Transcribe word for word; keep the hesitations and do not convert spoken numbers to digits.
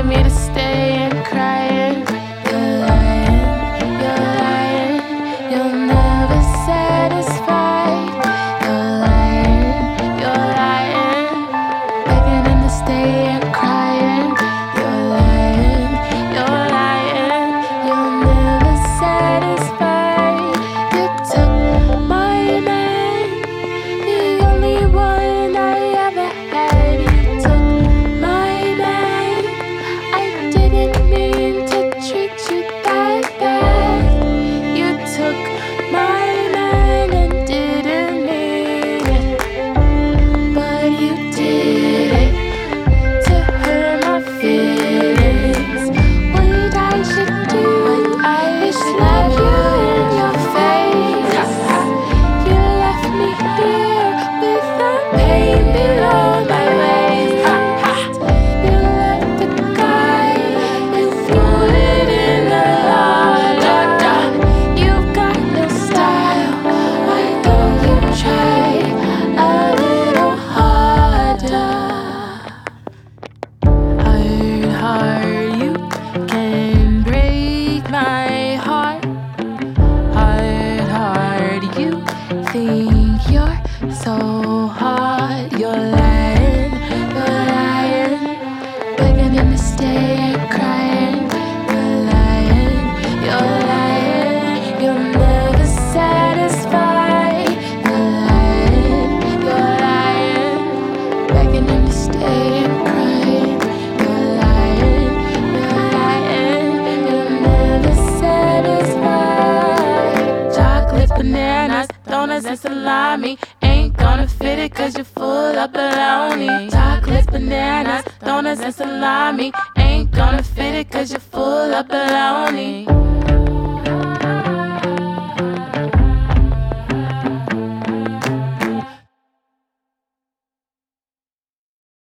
me to stay and crying. You're lying, you're lying, you'll never satisfy. You're lying, you're lying, begging him to stay and crying. You're lying, you're lying, you'll never satisfy. You took my man, the only one I ever had. You took my man, I didn't mean to treat you that bad. You took my man and didn't mean it, but you did it to hurt my feelings. What I should do, what I should slap you in your face. You left me here with the pain below my waist. You left the guy and threw it in the larder. You've got no style, why don't you try a little harder? Hard, hard, you can break my heart. Hard, hard, you think you're so hard. You're lying, you're lying, begging him to stay and crying. You're lying, you're lying, you'll never satisfy. You're lying, you're lying, begging him to stay and crying. You're lying, you're lying, you'll never satisfy. Chocolate, bananas, donuts, and salami ain't gonna fit it cause you're full of baloney. Chocolate, bananas, donuts, and salami ain't gonna fit it cause you're full of baloney.